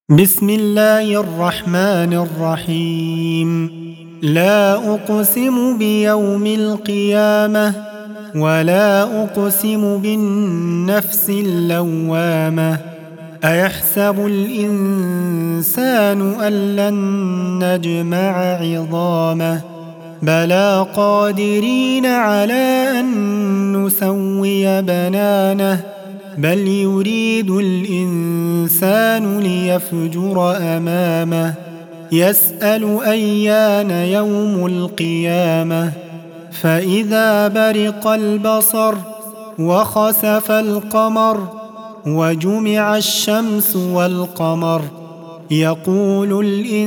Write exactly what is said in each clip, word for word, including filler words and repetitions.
بسم الله الرحمن الرحيم. لا أقسم بيوم القيامة ولا أقسم بالنفس اللوامة. أيحسب الإنسان أن لن نجمع عظامه بلى قادرين على أن نسوي بنانه بل يريد الإنسان ليفجر أمامه يسأل أيان يوم القيامة فإذا برق البصر وخسف القمر وجمع الشمس والقمر يقول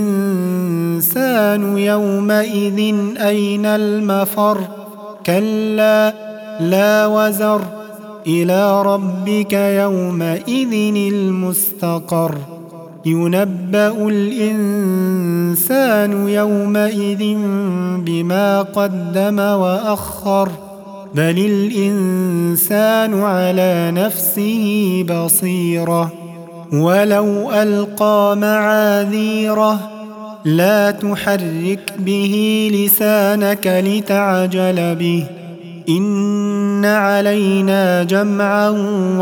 الإنسان يومئذ أين المفر كلا لا وزر إلى ربك يومئذ المستقر ينبأ الإنسان يومئذ بما قدم وأخر بل الإنسان على نفسه بصيرة ولو ألقى معاذيره لا تحرك به لسانك لتعجل به إن علينا جمعه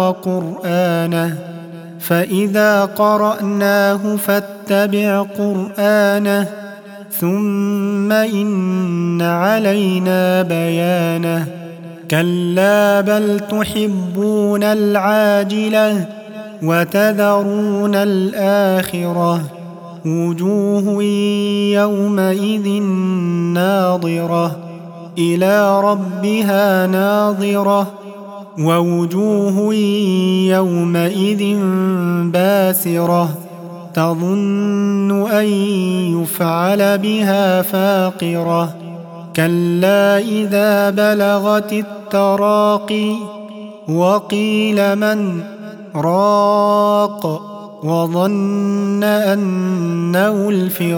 وقرآنه فإذا قرأناه فاتبع قرآنه ثم إن علينا بيانه كلا بل تحبون العاجلة وتذرون الآخرة وجوه يومئذ ناظرة إلى ربها ناظرة ووجوه يومئذ باسرة تظن أن يفعل بها فاقرة كلا إذا بلغت التراقي وقيل من راق وظن أنه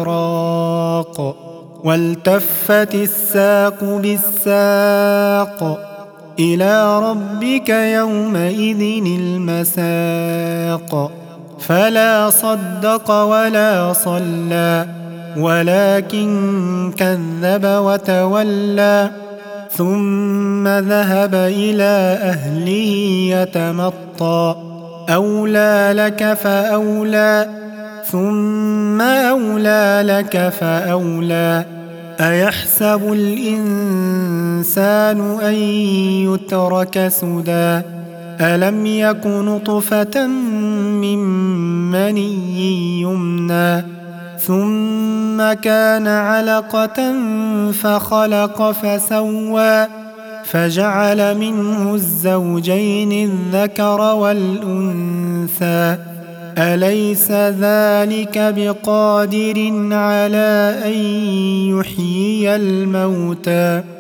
الفراق والتفت الساق بالساق إلى ربك يومئذ المساق فلا صدق ولا صلى ولكن كذب وتولى ثم ذهب إلى أهله يتمطى أولى لك فأولى ثم أولى لك فأولى أيحسب الإنسان أن يترك سدى ألم يك نطفة من مني يمنى ثم كان علقة فخلق فسوى فجعل منه الزوجين الذكر والأنثى أليس ذلك بقادر على أن يحيي الموتى